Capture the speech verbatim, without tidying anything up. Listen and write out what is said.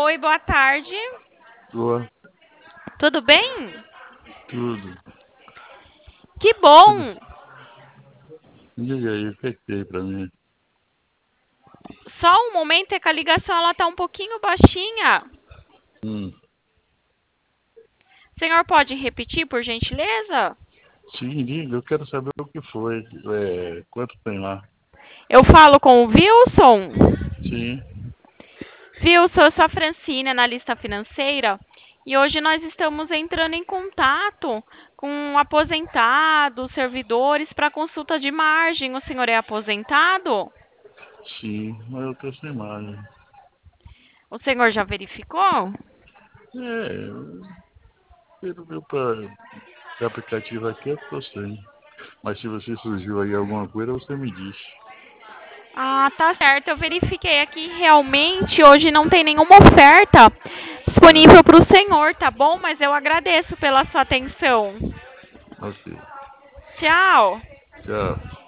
Oi, boa tarde. Boa, Tudo bem? tudo. Que Tudo. bom. Diga aí, o que é que tem pra mim? Só um momento, é que a ligação ela tá um pouquinho baixinha. Hum, O senhor pode repetir, por gentileza? sim, diga, eu quero saber o que foi. É, quanto tem lá? Eu falo com o Wilson. Sim, Wilson, eu sou a Francine, analista financeira, e hoje nós estamos entrando em contato com aposentados, servidores, para consulta de margem. O senhor é aposentado? sim, mas eu tô sem imagem. O senhor já verificou? É, pelo meu pra- aplicativo aqui eu tô sem. Mas se você surgiu aí alguma coisa, você me diz. Ah, tá certo. Eu verifiquei aqui, realmente hoje não tem nenhuma oferta disponível É, para o senhor, tá bom? Mas eu agradeço pela sua atenção. ok. Tchau. Tchau.